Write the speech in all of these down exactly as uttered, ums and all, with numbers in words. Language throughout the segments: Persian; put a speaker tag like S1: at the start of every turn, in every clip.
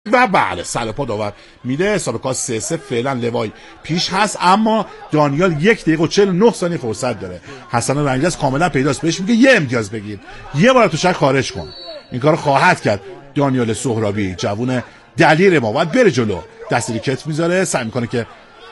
S1: و بله سر پا داور میده. حساب کار سه سه فعلا لوای پیش هست، اما دانیال یک دقیقه و چهل و نه ثانیه فرصت داره. حسن رنگرز کاملا پیداست، بهش میگه یه امتیاز بگیر، یه بار تو شک خارج کن. این کارو خواهد کرد دانیال سهرابی، جوون دلیر ما، باید بره جلو. دست ریکت میذاره، سعی میکنه که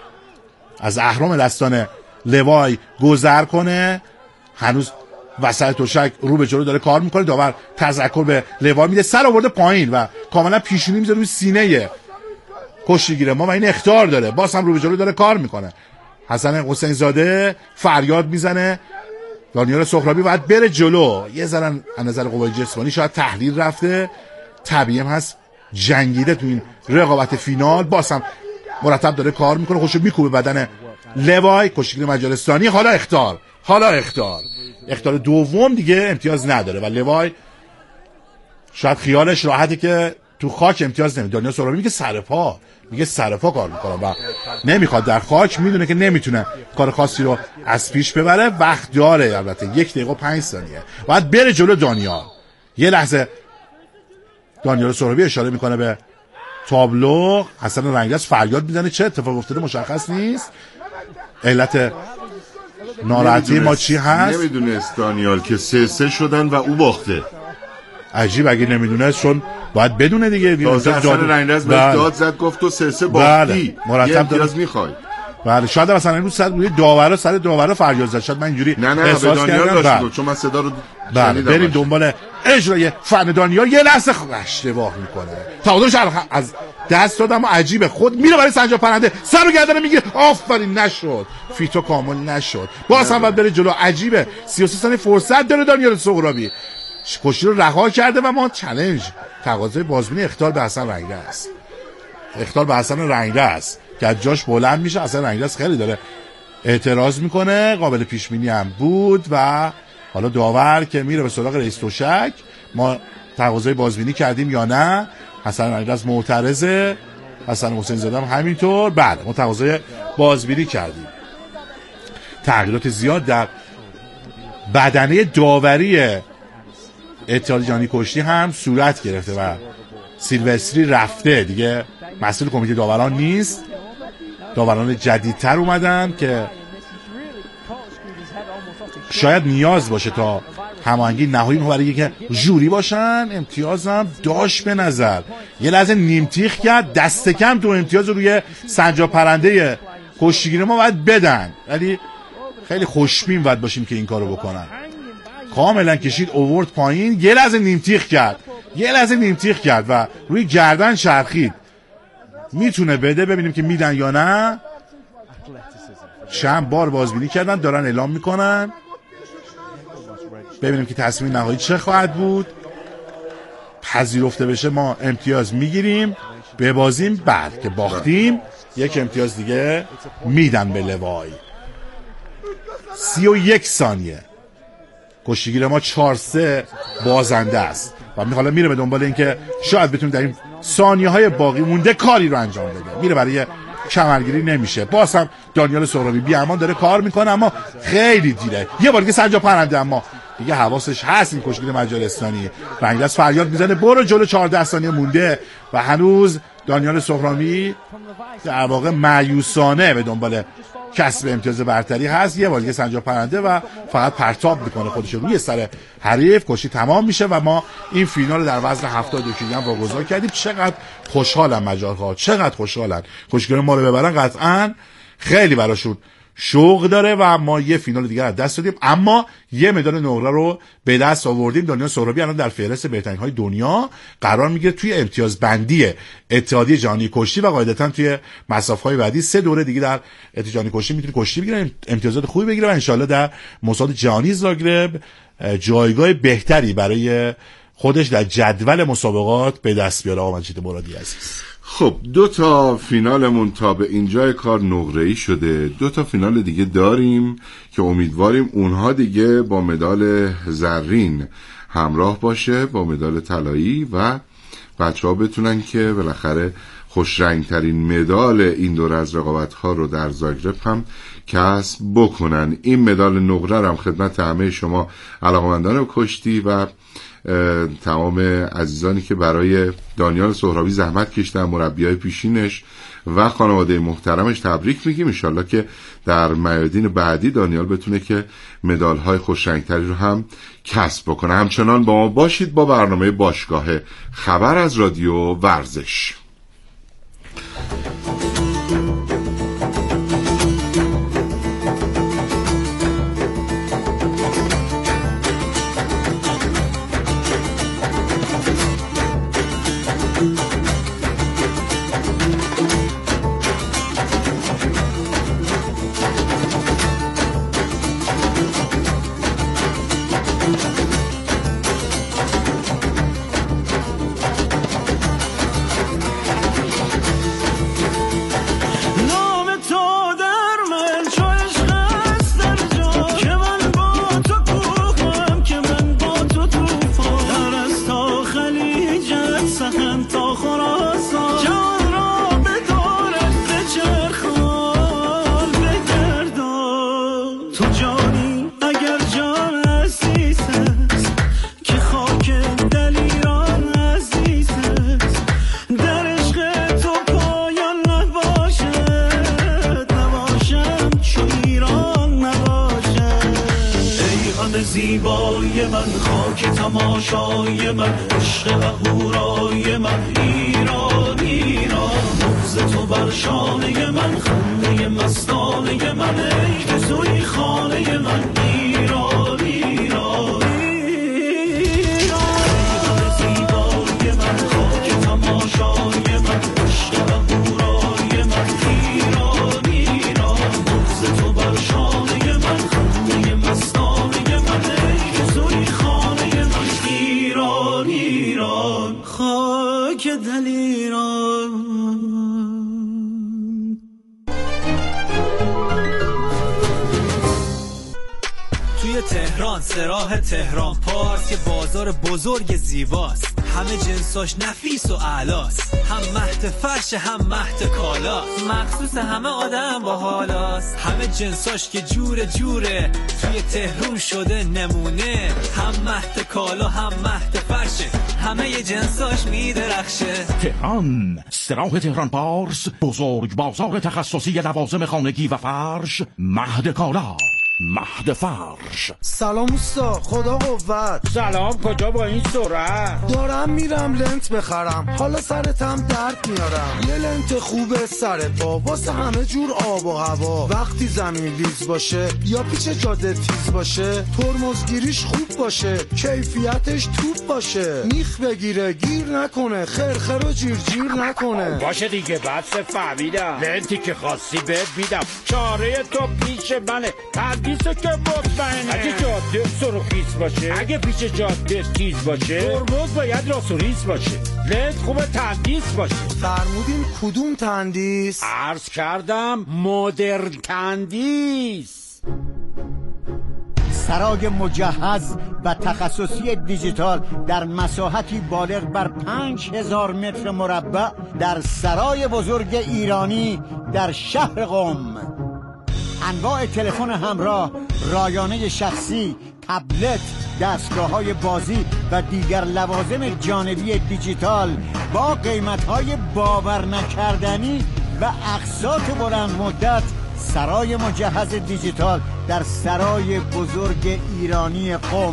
S1: از اهرام دستان لوای گذر کنه. هنوز وسط تشک رو به جلو داره کار میکنه. داور تذکر به لوای میده، سر آورده پایین و کاملا پیشونی میذاره روی سینه کشتیگیر ما و این اخطار داره. باز هم رو به جلو داره کار میکنه. حسن حسین زاده فریاد میزنه دانیال سهرابی باید بره جلو. یه ذره از نظر قوای جسمانی شاید تحلیل رفته، طبیعی هست جنگیده تو این رقابت فینال. باز هم مرتب داره کار میکنه، خوشو میکوبه بدن لوای کشتیگیر مجارستانی. حالا اخطار، حالا اخطار اخطار دوم دیگه امتیاز نداره و لوای شاید خیالش راحته که تو خاک امتیاز نمیده. دانیال سهرابی میگه سر پا، میگه سر پا کار میکنم و نمیخواد در خاک، میدونه که نمیتونه کار خاصی رو از پیش ببره. وقت داره البته، یک دقیقه و پنج ثانیه باید بره جلو دانیال. یه لحظه دانیال سهرابی اشاره میکنه به تابلو. حسن رنگرز فریاد میزنه چه اتفاق افتاده مشخص نیست. علت ناراحتی ما چی هست؟
S2: نمیدونست دانیال که سه سه شدن و او باخته.
S1: عجیب، اگه نمیدونست چون باید بدونه دیگه.
S2: حسن رنگرز بهش داد زد، گفت تو سه سه باختی،
S1: مرتب
S2: یه امتیاز میخوای.
S1: بله شاید مثلا امروز سر روی داورا سر داورا فریاد زد، شاید من اینجوری
S2: نه نه به دانیال داشت چون من صدا رو
S1: بله. بریم دنبال اجرای فن دانیال. یه لحظه اشتباه میکنه، تعادلش از دست دادم و عجیبه، خود میره برای سنجاب پرنده، سر و گردن میگیره، آفرین نشد، فیتو کامل نشد، باز هم باید بره جلو. عجیبه سی و سه ثانیه فرصت داره دانیال سهرابی، کشتی رو رها کرده و ما چالش تقاضای بازبینی اخطار به حسن رنگرز، اخطار به حسن رنگرز که از جاش بلند میشه. حسن رنگرز خیلی داره اعتراض میکنه، قابل پیش بینی هم بود و حالا داور که میره به سراغ رئیس تشک، ما تقاضای بازبینی کردیم یا نه. حسن رنگرز معترضه، حسن حسین زاده هم همینطور. بعد ما تقاضای بازبینی کردیم. تغییرات زیاد در بدنه داوری اتحاد جهانی کشتی هم صورت گرفته و سیلوستری رفته دیگه، مسئول کمیته داوران نیست. داوران جدیدتر اومدن که شاید نیاز باشه تا هماهنگی نهایی برای که ژوری باشن. امتیازم داشت به نظر، یه لحظه نیمتیخ کرد، دست کم دو امتیاز روی سنجاب پرنده کشتیگیر ما باید بدن، ولی خیلی خوشبین باید باشیم که این کارو بکنن. کاملا کشید اوورد پایین، یه لحظه نیمتیخ کرد، یه لحظه نیمتیخ کرد و روی گردن چرخید. میتونه بده، ببینیم که میدن یا نه. چند بار بازبینی کردن، دارن اعلام میکنن، ببینیم که تصمیم نهایی چه خواهد بود. پذیرفته بشه ما امتیاز میگیریم، ببازیم، بعد که باختیم یک امتیاز دیگه میدن به لوای. سی و یک ثانیه کشتیگیر ما چهار سه بازنده است و حالا میره به دنبال این که شاید بتونه در این ثانیه های باقی مونده کاری رو انجام بده. میره برای کمرگیری، نمیشه. باز هم دانیال سهرابی بی امان داره کار میکنه اما خیلی دیره. یه بار دیگه سنجاب پرنده اما دیگه حواسش هست این کشتیگیر مجارستانی. رنگرز فریاد میزنه برو جلو، چهارده ثانیه مونده و هنوز دانیال سهرابی در واقع مایوسانه به دنبال کسب امتیاز برتری هست. یه بار دیگه سنجاب پرنده و فقط پرتاب میکنه خودش روی سر حریف. کشتی تمام میشه و ما این فینال در وزن هفتاد و دو کیلوگرم واگذار کردیم. چقدر خوشحالن مجارها، چقدر خوشحالن. کشتیگیر ما رو ببرن قطعا خیلی براشون شوق داره و ما یه فینال دیگه از دست دادیم اما یه مدال نقره رو به دست آوردیم. دانیال سهرابی الان در فهرست بهترین های دنیا قرار میگیره توی امتیاز بندی اتحادیه جهانی کشتی و قاعدتا توی مسافه های بعدی سه دوره دیگه در اتحادیه جهانی کشتی میتونه کشتی بگیره، امتیازات خوبی بگیره و انشالله در مسابقات جهانی زاگرب جایگاه بهتری برای خودش در جدول مسابقات به دست بیاره. آقا مجید مرادی عزیز،
S2: خب دو تا فینالمون تا به اینجای کار نقره‌ای شده. دو تا فینال دیگه داریم که امیدواریم اونها دیگه با مدال زرین همراه باشه با مدال طلایی و بچه‌ها بتونن که بالاخره خوشرنگترین مدال این دور از رقابت‌ها رو در زاگرب هم کسب بکنن. این مدال نقره هم خدمت همه شما علاقه‌مندان کشتی و تمام عزیزانی که برای دانیال سهرابی زحمت کشیدن، مربیای پیشینش و خانواده محترمش تبریک میگیم. ان شاءالله که در میادین بعدی دانیال بتونه که مدال‌های خوشرنگتری رو هم کسب بکنه. همچنان با ما باشید با برنامه باشگاه خبر از رادیو ورزش.
S3: زیبای من، خاک تماشای من، عشق اهورای من، ایران ایران، موز تو بر شانه من، خنده مستانه من، ای که توی خانه من، ایران ایران ایران، زیبای من، خاک تماشای من، عشق اهورای من، ایران ایران، موز تو بر شانه من، خنده مستانه خاک دل ایران. توی تهران سراح تهران پارس، که بازار بزرگ زیباست، همه جنساش نفیس و اعلاست، هم مهد فرش هم مهد کالاست، مخصوص همه آدم با حالاست، همه جنساش که جور جوره، توی تهران شده نمونه، هم مهد کالا هم مهد فرشه، همه ی جنساش میدرخشه.
S4: تهران سراح تهران پارس، بزرگ بازار تخصصی لوازم خانگی و فرش، مهد کالا مهد فرش.
S5: سلام اوستا، خدا قوت.
S6: سلام، کجا با این سرعت؟
S5: دارم میرم لنت بخرم، حالا سرتم درد میارم. یه لنت خوبه سر پا واسه همه جور آب و هوا، وقتی زمین لیز باشه یا پیچ جاده تیز باشه، ترمزگیریش خوب باشه، کیفیتش توپ باشه، میخ بگیره گیر نکنه، خرخر و جیر جیر نکنه.
S6: باشه دیگه، بس فهمیدم، لنتی که خواستی بهت میدم، چاره تو پیش منه، تندیسو که مطمئنه. اگه جاده سرخیز باشه، اگه پیچ جاده تیز باشه، ترمز باید راست و ریز باشه، لنت خوبه تندیس باشه.
S5: فرمودین کدوم تندیس؟
S6: عرض کردم مدرن تندیس.
S7: سرای مجهز و تخصصی دیجیتال در مساحتی بالغ بر پنج هزار متر مربع در سرای بزرگ ایرانی در شهر قم. انواع تلفن همراه، رایانه شخصی، تبلت، دستگاه‌های بازی و دیگر لوازم جانبی دیجیتال با قیمت‌های باور نکردنی و اقساط بلند مدت. سرای مجهز دیجیتال در سرای بزرگ ایرانی قم.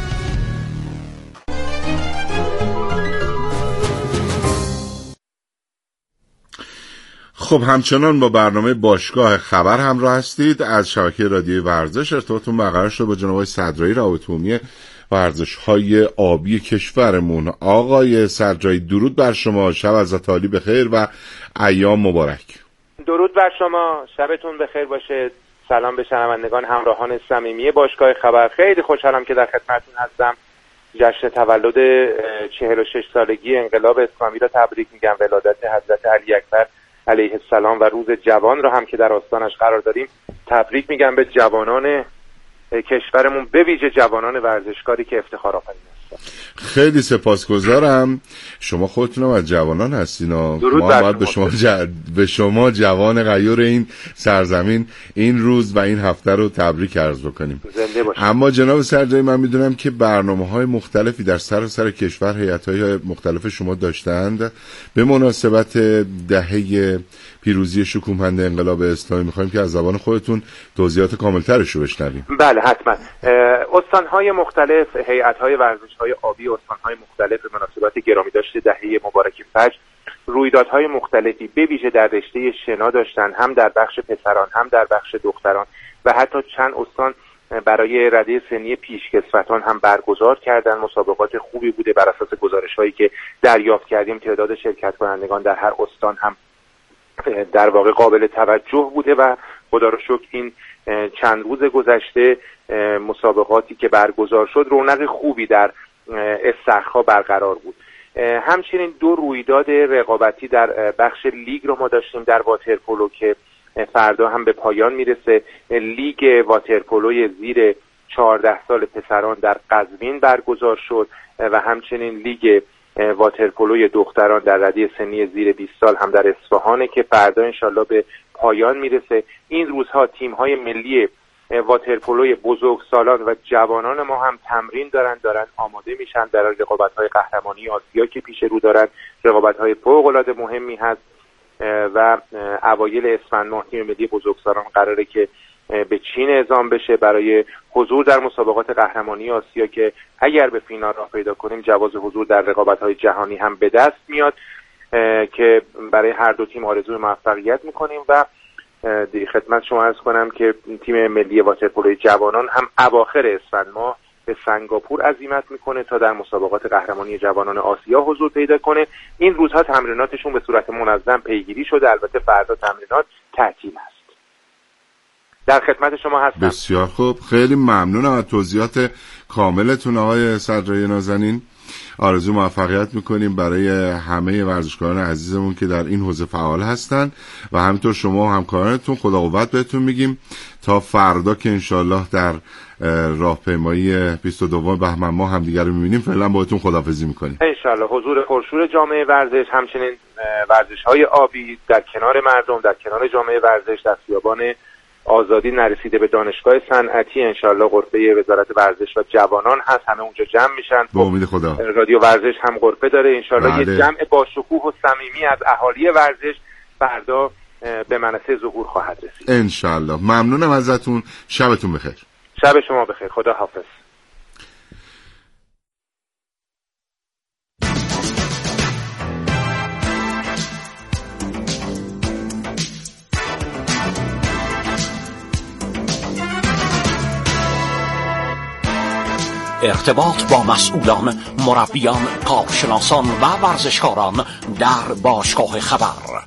S2: خب همچنان با برنامه باشگاه خبر همراه هستید. از شبکه رادیوی ورزش ارتباطتون برقرار شده با جناب آقای صدرایی، رابطه عمومی ورزش‌های آبی کشورمون. آقای صدرایی درود بر شما، شب از عالی بخیر و ایام مبارک.
S8: درود بر شما، شبتون بخیر باشه. سلام به شنوندگان همراهان صمیمی باشگاه خبر. خیلی خوشحالم که در خدمتتون هستم. جشن تولد چهل و شش سالگی انقلاب اسلامی را تبریک میگم. ولادت حضرت علی اکبر علیه السلام و روز جوان را هم که در آستانش قرار داریم تبریک میگم به جوانان کشورمون، به ویژه جوانان ورزشکاری که افتخار آفرین است.
S2: خیلی سپاسگزارم. شما خودتون از جوانان هستین و ما باید به شما ج... به شما جوان غیور این سرزمین این روز و این هفته رو تبریک عرض بکنیم.
S8: زنده باشید.
S2: اما جناب سرجایی، من میدونم که برنامه‌های مختلفی در سراسر کشور هیئت‌های مختلف شما داشتند به مناسبت دهه پیروزی شکوهمند انقلاب اسلامی. می‌خوایم که از زبان خودتون توضیحات کامل‌ترش رو بشنویم.
S8: بله حتما. استان‌های مختلف، هیئت‌های ورزش‌های آبی استان‌های مختلف به مناسبت گرامی داشته دهه مبارک فجر رویدادهای مختلفی به ویژه در رشته شنا داشتن، هم در بخش پسران هم در بخش دختران و حتی چند استان برای رده سنی پیشکسوتان هم برگزار کردن. مسابقات خوبی بوده. بر اساس گزارش‌هایی که دریافت کردیم تعداد شرکت کنندگان در هر استان هم در واقع قابل توجه بوده و خدا رو شکر این چند روز گذشته مسابقاتی که برگزار شد رونق خوبی در استخرها برقرار بود. همچنین دو رویداد رقابتی در بخش لیگ رو ما داشتیم در واترپولو که فردا هم به پایان میرسه. لیگ واترپولوی زیر چهارده سال پسران در قزوین برگزار شد و همچنین لیگ واترپولوی دختران در رده سنی زیر بیست سال هم در اصفهانه که فردا انشالله به پایان میرسه. این روزها تیم‌های ملی واترپولوی بزرگسالان و جوانان ما هم تمرین دارن دارن آماده میشن برای رقابت‌های قهرمانی آسیا که پیش رو دارن. رقابت‌های فوق‌العاده مهمی هست و اوایل اسفند ماه تیم ملی بزرگسالان قراره که به چین اعزام بشه برای حضور در مسابقات قهرمانی آسیا که اگر به فینال راه پیدا کنیم جواز حضور در رقابت‌های جهانی هم به دست میاد که برای هر دو تیم آرزوی موفقیت میکنیم. و دیگه خدمت شما عرض کنم که تیم ملی واترپولوی جوانان هم اواخر اسفند ماه به سنگاپور عزیمت میکنه تا در مسابقات قهرمانی جوانان آسیا حضور پیدا کنه. این روزها تمریناتشون به صورت منظم پیگیری شده. البته فردا تمرینات تعطیل است. در خدمت شما هستم.
S2: بسیار خوب، خیلی ممنونم از توضیحات کاملتون آقای صدرای نازنین. آرزو موفقیت میکنیم برای همه ورزشکاران عزیزمون که در این حوزه فعال هستن و همینطور شما و همکارانتون. خدا قوت بهتون میگیم تا فردا که انشالله در راهپیمایی بیست و دو بهمن ماه هم دیگر رو میبینیم. فعلا باهاتون خداحافظی میکنیم.
S8: انشالله حضور پرشور جامعه ورزش، همچنین ورزش‌های آبی در کنار مردم، در کنار جامعه ورزش در خیابان آزادی نرسیده به دانشگاه صنعتی. انشالله غرفه وزارت ورزش و جوانان هست، همه اونجا جمع میشن.
S2: با امید خدا.
S8: رادیو ورزش هم غرفه داره. انشالله
S2: بله.
S8: یه جمع با شکوه و صمیمی از اهالی ورزش فردا به منصه ظهور خواهد رسید.
S2: انشالله. ممنونم ازتون. شبتون بخیر.
S8: شب شما بخیر. خدا حافظ.
S4: ارتباط با مسئولان، مربیان، کارشناسان و ورزشکاران در باشگاه خبر.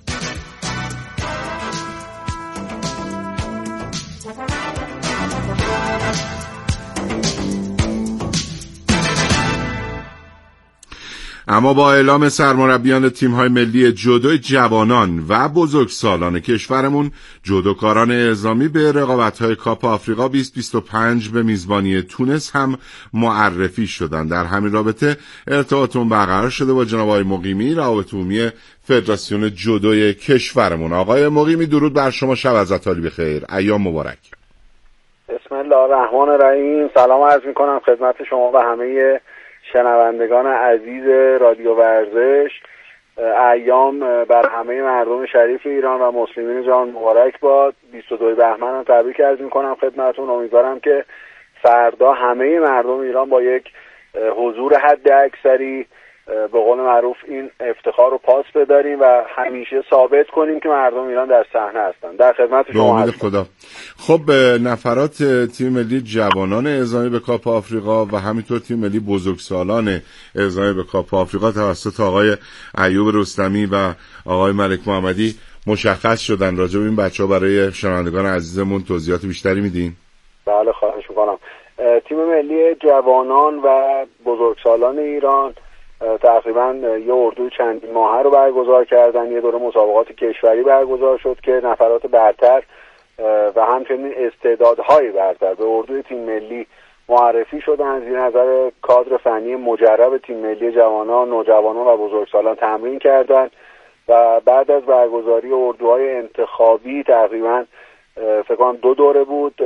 S2: اما با اعلام سرمربیان تیم‌های ملی جودو جوانان و بزرگسالان کشورمون، جودوکاران اعزامی به رقابت‌های کاپ آفریقا بیست بیست و پنج به میزبانی تونس هم معرفی شدند. در همین رابطه ارتباطمون برقرار شده با جناب آقای مقیمی، روابط عمومی فدراسیون جودوی کشورمون. آقای مقیمی درود بر شما، شب از عالی بخیر، ایام مبارک.
S9: بسم الله الرحمن الرحیم. سلام عرض می‌کنم خدمت شما و همه شنوندگان عزیز رادیو ورزش. ایام بر همه مردم شریف ایران و مسلمین جهان مبارک باد. بیست و دو بهمن هم تبریک عرض می‌کنم خدمتتون. امیدوارم که فردا همه مردم ایران با یک حضور حد اکثری به قول معروف این افتخار رو پاس بداریم و همیشه ثابت کنیم که مردم ایران در صحنه هستن. در خدمت شما هستم.
S2: خدا. خب نفرات تیم ملی جوانان اعزامی به کاپ آفریقا و همینطور تیم ملی بزرگسالان اعزامی به کاپ آفریقا توسط آقای ایوب رستمی و آقای ملک محمدی مشخص شدن. راجع به این بچه‌ها برای شنوندگان عزیزمون توضیحات بیشتری میدین؟
S9: بله خواهش می‌کنم. تیم ملی جوانان و بزرگسالان ایران تقریبا یه اردوی چندین ماهه رو برگزار کردن. یه دوره مسابقات کشوری برگزار شد که نفرات برتر و همچنین استعدادهای برتر به اردوی تیم ملی معرفی شدن، زیر نظر کادر فنی مجرب تیم ملی جوانان، نوجوانان و بزرگسالان تمرین کردند و بعد از برگزاری اردوهای انتخابی تقریبا فکر کنم دو دوره بود،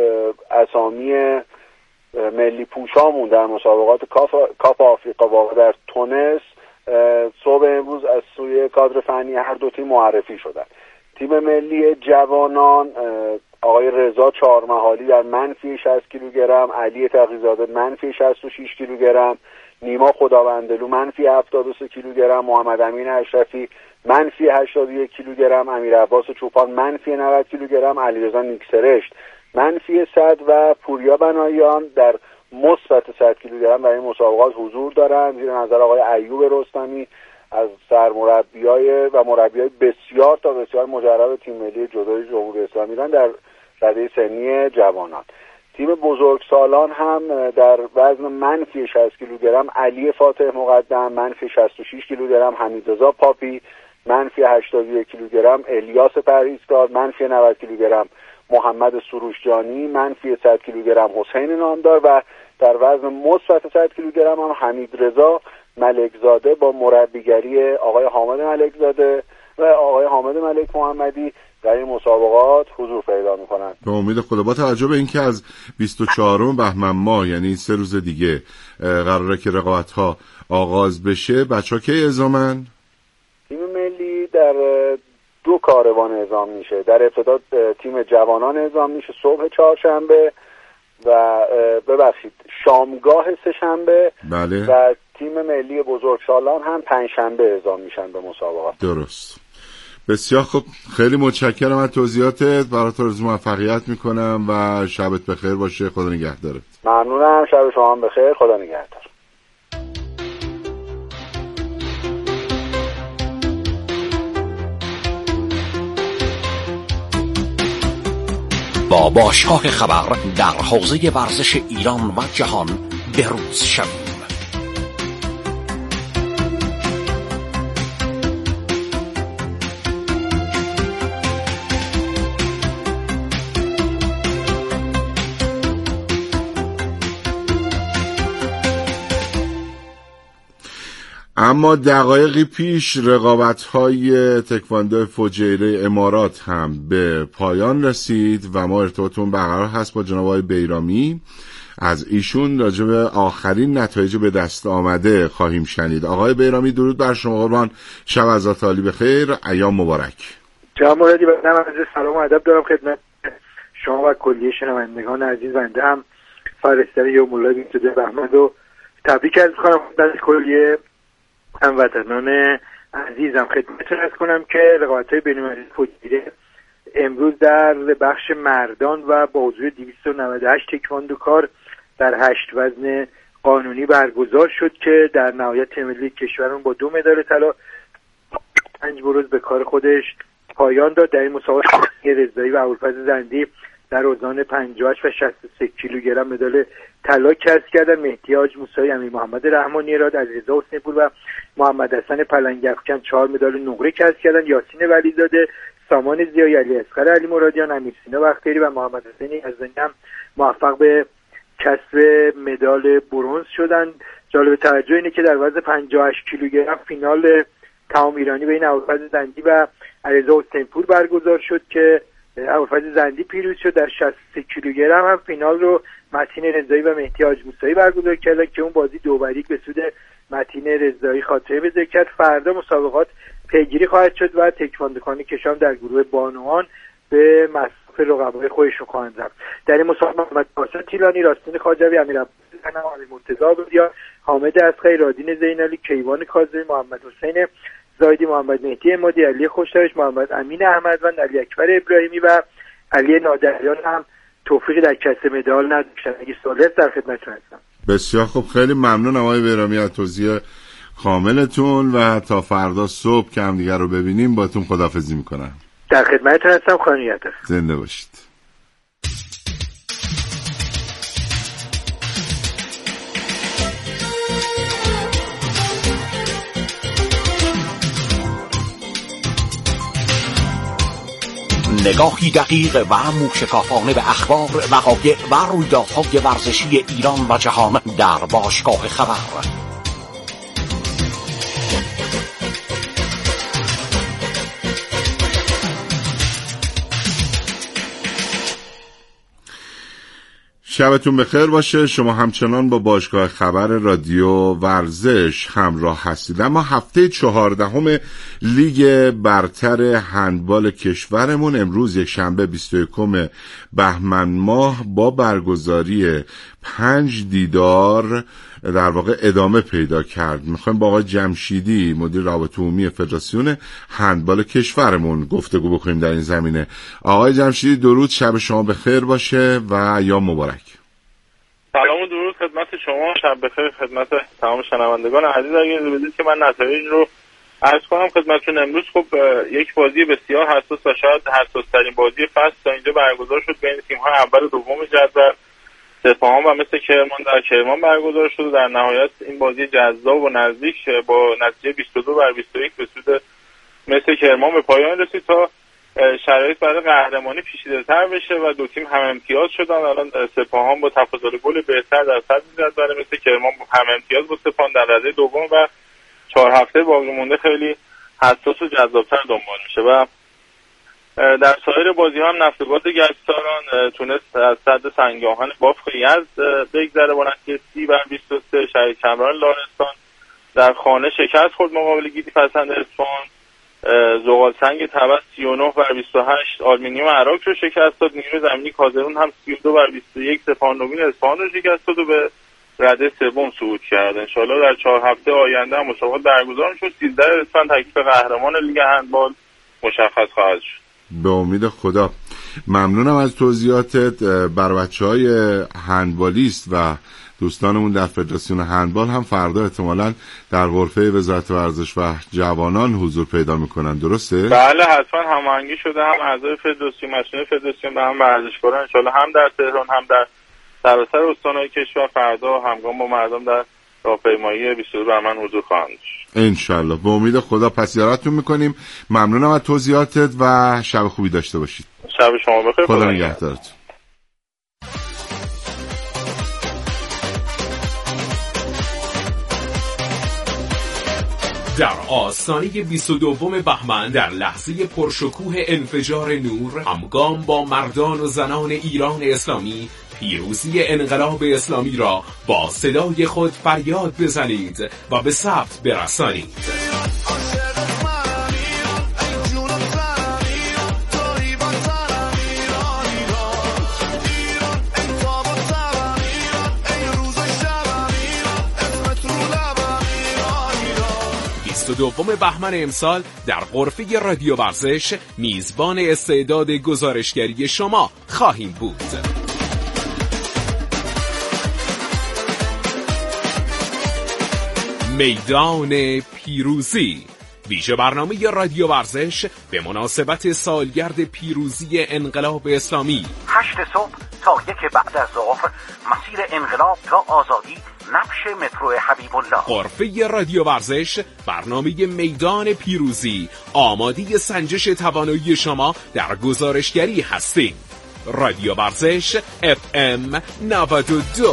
S9: اسامی ملی پوشامون در مسابقات کاپ آفریقا واقع در تونس صبح امروز از سوی کادر فنی هر دو تیم معرفی شدن. تیم ملی جوانان آقای رضا چهارمحالی در منفی شصت کیلوگرم، علی تقی‌زاده منفی شصت و شش کیلوگرم، نیما خداوندلو منفی هفتاد و سه کیلوگرم، محمد امین اشرفی منفی هشتاد و یک کیلوگرم، امیر عباس چوپان منفی نود کیلوگرم، علیرضا نیکسرشت منفی صد و پوریا بنایان در مثبت صد کیلوگرم در این مسابقات حضور دارند. زیر نظر آقای ایوب رستمی از سرمربیای و مربیای بسیار تا بسیار مجرب تیم ملی جودوی جمهوری اسلامی ایران در رده سنی جوانان. تیم بزرگسالان هم در وزن منفی شصت کیلوگرم علی فاتح مقدم منفی شصت و شش کیلوگرم، حمیدرضا پاپی منفی هشتاد و یک کیلوگرم، الیاس پرهیزکار منفی نود کیلوگرم، محمد سروشجانی منفی صد کیلوگرم، حسین نامدار و در وزن مثبت صد کیلوگرم هم حمیدرضا ملکزاده با مربیگری آقای حامد ملکزاده و آقای حامد ملک محمدی در این مسابقات حضور پیدا می‌کنند.
S2: به امید خدا با توجه به اینکه از بیست و چهارم بهمن ماه یعنی سه روز دیگه قراره که رقابت‌ها آغاز بشه، بچه‌ها کی اعزامن؟
S9: تیم ملی در دو کاروان اعزام میشه. در ابتدا تیم جوانان اعزام میشه صبح چهارشنبه و ببخشید شامگاه سه‌شنبه.
S2: بله.
S9: و تیم ملی بزرگسالان هم پنجشنبه اعزام میشن به مسابقات.
S2: درست. بسیار خوب، خیلی متشکرم از توضیحاتت، برات آرزوی موفقیت میکنم و شبت بخیر باشه. خدا نگهدارت.
S9: ممنونم، شب شما هم بخیر، خدا نگهدار.
S10: با باشگاه خبر در حوزه ورزش ایران و جهان بروز شوید.
S2: اما دقایقی پیش رقابت‌های تکواندو فجیره امارات هم به پایان رسید و ما ارتباطمون برقرار هست با جناب آقای بیرامی. از ایشون راجع به آخرین نتایج به دست آمده خواهیم شنید. آقای بیرامی درود بر شما قربان، شب از ذات عالی بخیر، ایام مبارک.
S11: جناب مرادی، بنده عرض سلام و ادب دارم خدمت شما و کلیه شنوندگان عزیز. بنده هم فرستنده یوم الله بیست و دو بهمن رو تبریک عرض می‌کنم خدمت کلیه هموطنان عزیزم. خدمتتون عرض کنم که رقابت‌های بین‌المللی فجیره امروز در بخش مردان و با حضور دویست و نود و هشت تکواندوکار در هشت وزن قانونی برگزار شد که در نهایت تیم ملی کشورمون با دو مدال طلا پنج بروز به کار خودش پایان داد. در این مسابقات رضایی و ابوالفضل زندی در اوزان پنجاه و هشت و شصت و سه کیلوگرم مدال طلا کسب کردن. مهدی حاج موسی، امیر محمد رحمانی راد، علیرضا حسین‌پور و محمد حسن پلنگ‌افکن چهار مدال نقره کسب کردن. یاسین ولیزاده، سامان زیایی، علی اصغر علی مرادیان، امیر سینا بختیاری و محمد حسین یزدانی هم موفق به کسب مدال برنز شدند. جالب توجه اینه که در وزن پنجاه و هشت کیلوگرم فینال تمام ایرانی بین ابوالفضل زندی و علیرضا حسین‌پور برگزار شد که ابوالفضل زندی پیروز شد. در شصت و سه کیلوگرم هم فینال رو متین رضایی و مهدی حاج موسی برگزار کردن که اون بازی دو بر یک به سود متین رضایی خاطره به ذکر کرد. فردا مسابقات پیگیری خواهد شد و تکواندوکان کشور در گروه بانوان به مصاف رقبای خودشون خواهند رفت. در این مسابقه محمد پاشا تیلانی، راستین خواجوی، امیر عباس حنم، علی مرتضی بردیا، حامد اصغری، رادین زینالی، کیوان کاظمی، محمد حسین زایدی، محمد مهدی امادی، علی خوشترش، محمد امین احمدوند، علی اکبر ابراهیمی و علی نادریان هم توفیقی در کسب مدال نداشتن. اگه سوالی هست در خدمتتون هستم.
S2: بسیار خوب، خیلی ممنون آقای بیرامی از توضیح کاملتون و تا فردا صبح که هم دیگر رو ببینیم باتون خداحافظی میکنم.
S11: در خدمتتون هستم. خدا نگهدار.
S2: زنده باشید.
S10: نگاهی دقیق و موشکافانه به اخبار، وقایع و رویدادهای ورزشی ایران و جهان در باشگاه خبر.
S2: شبتون بخیر باشه. شما همچنان با باشگاه خبر رادیو ورزش همراه هستید. اما هفته چهاردهم لیگ برتر هندبال کشورمون امروز یک شنبه بیست و یکم بهمن ماه با برگزاری پنج دیدار در واقع ادامه پیدا کرد. میخوایم با آقای جمشیدی مدیر روابط عمومی فدراسیون هندبال کشورمون گفتگو بکنیم در این زمینه. آقای جمشیدی درود، شب شما بخیر باشه و ایام مبارک.
S12: سلام و درود خدمت شما، شب بخیر خدمت تمام شنوندگان عزیز. اگه بدید که من نتایج رو عرض کنم خدمتتون. امروز خب یک بازی بسیار حساس و شاید حساس‌ترین بازی فصل تا اینجا برگزار شد بین تیم‌های اول و دوم جدول، سپاهان و مثل کرمان در کرمان برگزار شد و در نهایت این بازی جذاب و نزدیک با نتیجه بیست و دو بر بیست و یک به سود مثل کرمان به پایان رسید تا شرایط برای قهرمانی پیچیده‌تر بشه و دو تیم هم امتیاز شدن. الان سپاهان با تفاضل گل بهتر در صدر جدول، مثل کرمان هم امتیاز با سپاهان در رده دوم و چهار هفته باقی مونده خیلی حساس و جذاب‌تر دنبال میشه. و در سایر بازی هم نفت‌آباد گچساران تونست از صد سنگاهان بافق یزد بگذره با نتیجه سی بر بیست و سه. شهید کمران لارستان در خانه شکست خورد مقابل گیتی پسند اصفهان. زغال سنگ طبس سی و نه بر بیست و هشت آلومینیوم عراق رو شکست داد. نیروی زمینی کازرون هم سی و دو بر بیست و یک سپاهان نوین اصفهان رو شکست داد و به رده سوم صعود کرد. انشالله در چهار هفته آینده هم مسابقات برگزار میشه. سیزده اسفند تکلیف قهرمان لیگ هندبال مشخص خواهد شد.
S2: به امید خدا. ممنونم از توضیحاتت. بر بچهای هندبالیست و دوستانمون در فدراسیون هندبال هم فردا احتمالاً در غرفه وزارت ورزش و جوانان حضور پیدا میکنن، درسته؟
S12: بله حتما هماهنگی شده، هم اعضای فدراسیون مسئولین فدراسیون و هم ورزشکاران انشالله هم در تهران هم در سراسر استانهای کشور فردا همگام با مردم در راهپیمایی بیست و دو بهمن حضور خواهند داشت
S2: انشالله. به امید خدا. پس زیارتتون میکنیم. ممنونم از توضیحاتت و شب خوبی داشته باشید.
S12: شب شما بخیر.
S2: خدا نگهدارتون.
S13: در آستانه بیست و دوم بهمن در لحظه پرشکوه انفجار نور، همگام با مردان و زنان ایران اسلامی پیروزی انقلاب اسلامی را با صدای خود فریاد بزنید و به ثبت برسانید. بیست و دوم بهمن امسال در غرفه رادیو ورزش میزبان استعداد گزارشگری شما خواهیم بود. میدان پیروزی، ویژه برنامه رادیو ورزش به مناسبت سالگرد پیروزی انقلاب اسلامی.
S10: هشت صبح تا یک بعد از ظهر، مسیر انقلاب تا آزادی، نقش مترو حبیب الله.
S13: غرفه رادیو ورزش، برنامه میدان پیروزی، آماده سنجش توانایی شما در گزارشگری هستیم. رادیو ورزش اف ام نود و دو.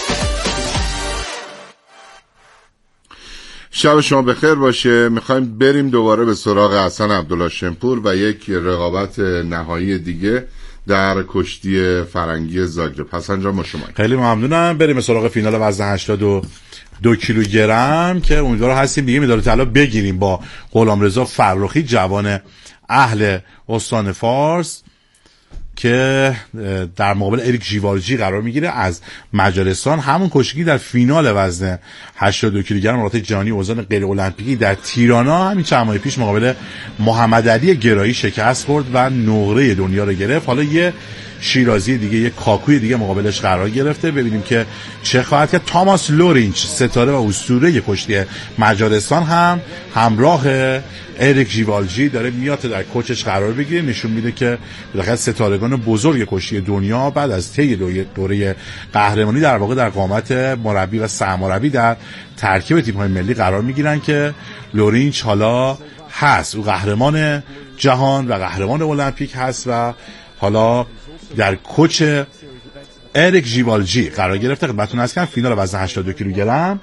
S2: شب شما بخیر باشه. میخوایم بریم دوباره به سراغ حسن عبدالله شمپور و یک رقابت نهایی دیگه در کشتی فرنگی زاگرب. حسن جان ما شما.
S1: خیلی ممنونم. بریم به سراغ فینال وزن هشتاد و دو کیلوگرم که امیدوار هستیم دیگه مدال طلا بگیریم با غلامرضا فرخی، جوان اهل استان فارس که در مقابل اریک ژیوالژی قرار میگیره از مجارستان. همون کشتی در فینال وزن هشتاد و دو کیلوگرم رابطه جهانی اوزان غیر المپیکی در تیرانا همین چند ماه پیش مقابل محمد علی گرایی شکست خورد و نقره دنیا رو گرفت. حالا یه شیرازی دیگه، یه کاکوی دیگه مقابلش قرار گرفته. ببینیم که چه خواهد کرد. تاماس لورینچ، ستاره و اسطوره کشتی مجارستان، هم همراه اریک ژیوالژی داره میاد در کوچش قرار بگیره. نشون میده که بالاخره ستارگان بزرگ کشتی دنیا بعد از طی دوره قهرمانی در واقع در قامت مربی و سرمربی در ترکیب تیم‌های ملی قرار میگیرن که لورینچ حالا هست. او قهرمان جهان و قهرمان المپیک هست و حالا در کوچ اریک ژیوالژی قرار گرفته. خدمتتون عرض کنم فینال وزن هشتاد و دو کیلوگرم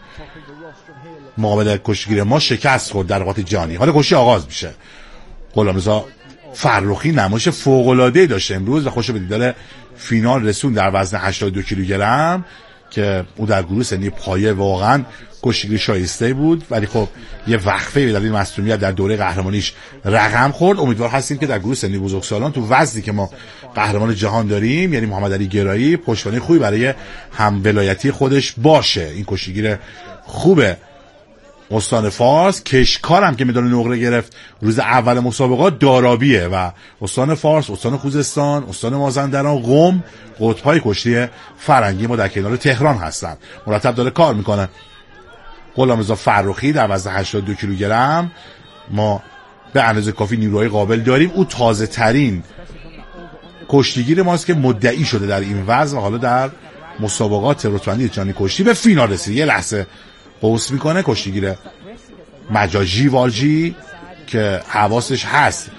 S1: مقابل کشتیگیر ما شکست خورد در رقابت جهانی. حالا کشتی آغاز میشه. غلامرضا فرخی نمایش فوق‌العاده‌ای داشته امروز و خوش به دیدار فینال رسون در وزن هشتاد و دو کیلوگرم که او در گروه سنی پایه واقعا کشتیگیر شایسته بود، ولی خب یه وقفه به دلیل مصونیت در دوره قهرمانیش رقم خورد. امیدوار هستیم که در گروه سنی بزرگسالان تو وزنی که ما قهرمان جهان داریم یعنی محمد علی گرایی پشتوانه خوبی برای هم ولایتی خودش باشه. این کشتیگیر خوبه استان فارس، کشکارم که مدال نقره گرفت روز اول مسابقات دارابیه و استان فارس، استان خوزستان، استان مازندران، قم قطب‌های کشتی فرنگی ما در کنار تهران هستن. مرتب داره کار میکنه. غلامرضا فرخی در وزن هشتاد و دو کیلوگرم ما به اندازه کافی نیروهای قابل داریم. او تازه ترین کشتیگیر ماست که مدعی شده در این وزن و حالا در مسابقات رتبه‌بندی جهانی کشتی به فینال رسید. یه لحظه قوس میکنه کشتیگیر مجا ژیوالژی که حواسش هست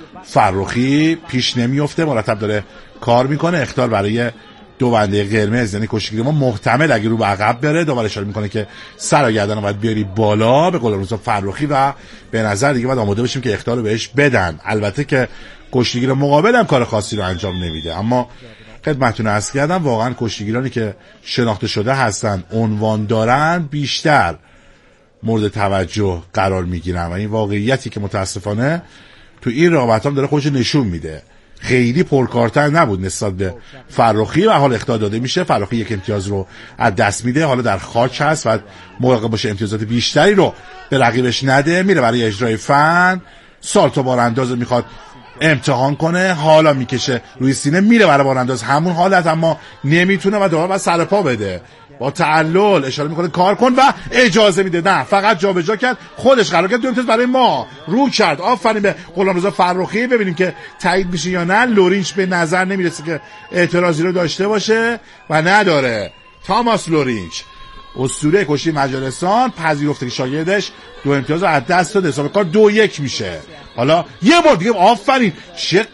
S1: فرخی پیش نمیفته، مرتب داره کار میکنه. اخطار برای دو بنده قرمز، یعنی کشتیگیر ما محتمل اگه رو به عقب بره داور اشاره میکنه که سر و گردن رو باید بیاری بالا به غلامرضا فرخی و به نظر دیگه باید آماده بشیم که اخطار رو بهش بدن. البته که کشتیگیر مقابل هم کار خاصی رو انجام نمیده، اما خدمتتون عرض کردم واقعا کشتیگیرانی که شناخته شده هستن عنوان دارن بیشتر مورد توجه قرار میگیرن و این واقعیتی که متاسفانه تو این رقابت هم داره خودش نشون میده. خیلی پرکارتر نبود نسبت به فرخی و حال اخطار داده میشه. فرخی یک امتیاز رو از دست میده، حالا در خاک هست و مراقب باشه امتیازات بیشتری رو به رقیبش نده. میره برای اجرای فن، سالتو بارانداز رو میخواد امتحان کنه، حالا میکشه روی سینه، میره برای بارانداز همون حالت اما نمیتونه و دوباره باید سر پا بده. با تعلل اشاره میکنه کار کن و اجازه میده. نه فقط جابجا کرد، خودش قرار کرد دو امتیاز برای ما رو کرد. آفرین به غلامرضا فرخی. ببینیم که تایید میشه یا نه. لورینچ به نظر نمیرسه که اعتراضی رو داشته باشه و نداره. تاماس لورینچ اسطوره کشتی مجارستان پذیرفته که شاگردش دو امتیاز رو از دست داد، حساب کار دو یک میشه. حالا یه بار دیگه آفرین چه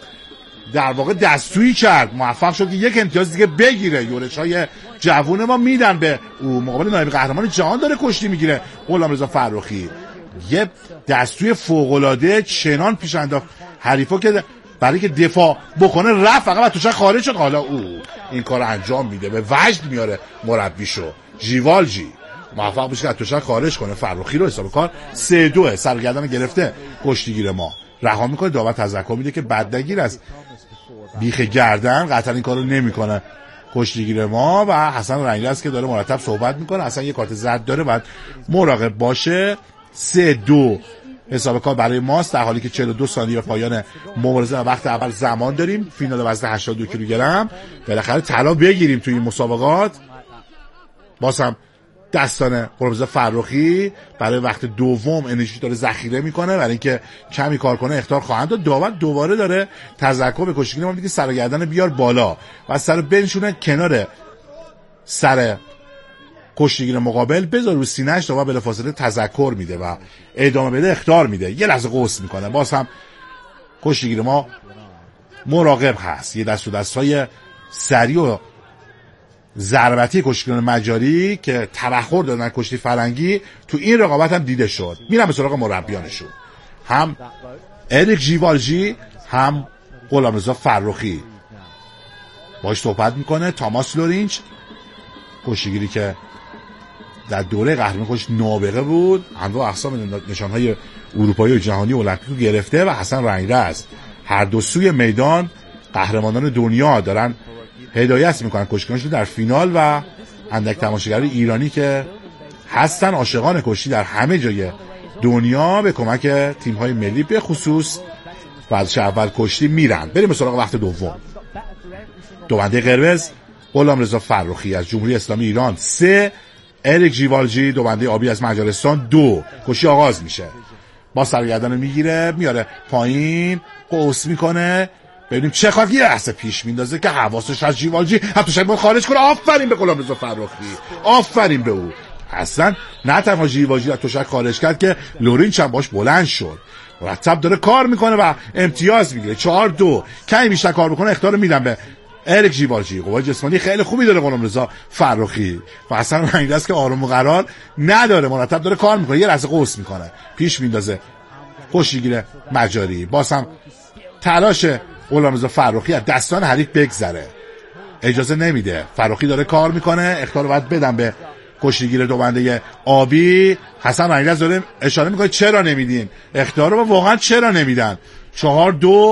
S1: در واقع دستویی کرد، موفق شد که یک امتیاز دیگه بگیره. یورش های جوون ما میدن به او، مقابل نایب قهرمان جهان داره کشتی میگیره غلامرضا فرخی. یه دستوی فوق العاده چنان پیش انداخت حریفا که برای که دفاع بکنه رفت فقط توش خارج شد. حالا او این کار انجام میده، به وجد میاره مربیشو ژیوالژی، موفق بشه که توش خارج کنه فرخی رو. حساب کار سه دو سرگردن گرفته کشتیگیر ما رها میکنه. داور تذکر میده که بد نگیر از بیخ گردن، قطعا این کارو نمیکنه کشتیگیر ما. و حسن رنگرز که داره مرتب صحبت میکنه، اصلا یه کارت زرد داره باید مراقب باشه. سه دو حساب کار برای ماست در حالی که چهل و دو ثانیه پایان مبارزه و وقت اول زمان داریم. فینال وزن هشتاد و دو کیلوگرم بالاخره طلا بگیریم توی این مسابقات. باز هم دستان غلامرضا فرخی برای وقت دوم انرژی داره ذخیره میکنه برای اینکه کمی کار کنه اخطار خواهند داد. داور دوباره داره تذکر به کشتیگیر ما میده که سر گردن بیار بالا و سر بنشونه کنار سر کشتیگیر مقابل، بذار رو سینه‌اش. داور بلافاصله تذکر میده و ادامه بده اخطار میده. یه لحظه قوس میکنه، باز هم کشتیگیر ما مراقب هست. یه دست و دستای سریع و ضربتی کشتیگیران مجاری که تبخور دادن کشتی فرنگی تو این رقابت هم دیده شد. میرم به سراغ مربیانشون، هم اریک ژیوالژی هم غلامرضا فرخی. باش صحبت میکنه تاماس لورینچ، کشتیگیری که در دوره قهرمانی خودش نابغه بود، انواع اقسام نشانهای اروپایی و جهانی و المپیک گرفته. و حسن رنگرز. هر دو سوی میدان قهرمانان دنیا دارن هدایت میکنن کشتیگیرانشون در فینال و اندک تماشاگر ایرانی که هستن عاشقان کشتی در همه جای دنیا به کمک تیم‌های ملی به خصوص ورزش اول کشتی میرن. بریم به سراغ وقت دوم. دوبنده قرمز غلامرضا فرخی از جمهوری اسلامی ایران سه، اریک ژیوالژی دوبنده آبی از مجارستان دو. کشتی آغاز میشه. با سرگردن میگیره، میاره پایین، قوس میکنه. ببینیم چه خواهد یه لحظه پیش میندازه که حواسش از ژیوالژی حتی شاید باید خارج کنه. آفرین به غلامرضا فرخی، آفرین به او. اصلا نه تنها ژیوالژی از توشک خارج کرد که لورینچ هم باش بلند شد. مرتب داره کار میکنه و امتیاز میگیره. چهار دو کمی بیشتر کار بکنه اختیار رو میدم به اریک جیباجی. قوای جسمانی خیلی خوبی داره غلامرضا فرخی و اصلا رنگدست که آروم و قرار نداره، مرتب داره کار میکنه، یه لحظه قوس میکنه، پیش میندازه خوشیگیره مجاری. باز هم تلاش غلامرضا فرخی از دستان حریف بگذره، اجازه نمیده. فرخی داره کار میکنه، اختیار رو باید بدم به کشتیگیر دوبنده آبی. حسن رنگدست داره اشاره میکنه چرا نمیدین اختیار رو، واقعا چرا نمیدن. چهار دو